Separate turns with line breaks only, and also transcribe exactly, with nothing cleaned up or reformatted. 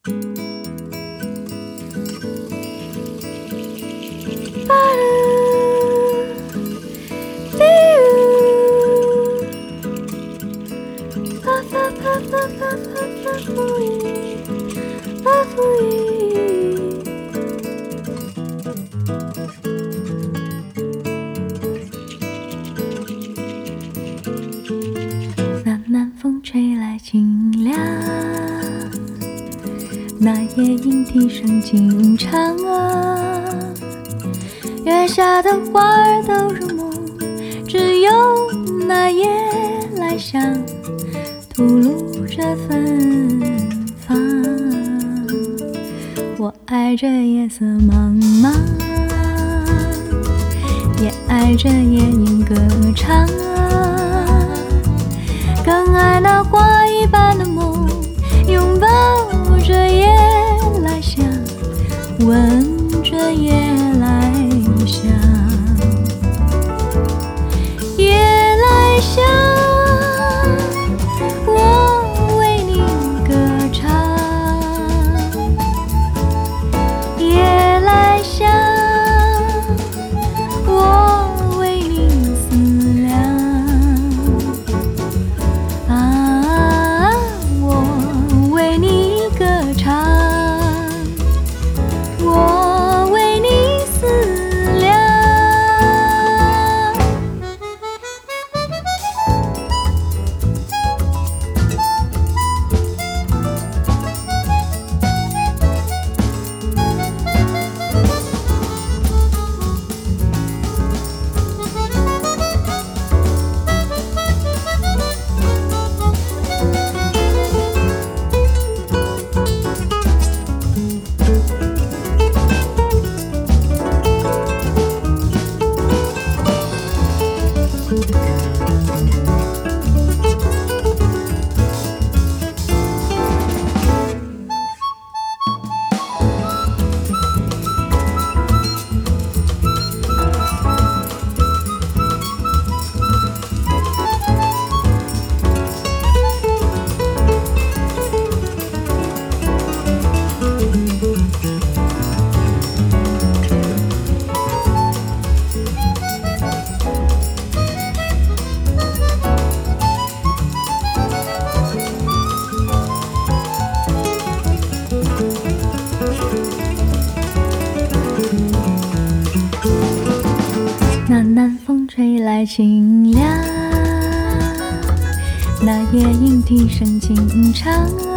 那南风吹来清凉，那夜莺啼声轻唱啊，月下的花儿都入梦，只有那夜来香吐露着芬芳。我爱这夜色茫茫，也爱这夜莺歌唱啊，更爱那花一般的梦，拥抱着夜来香，闻着夜来香，夜来香，我为你歌唱，夜来香，我为你思量啊，我为你歌唱，我为你思量。那南风吹来清凉，那夜莺啼声轻唱啊，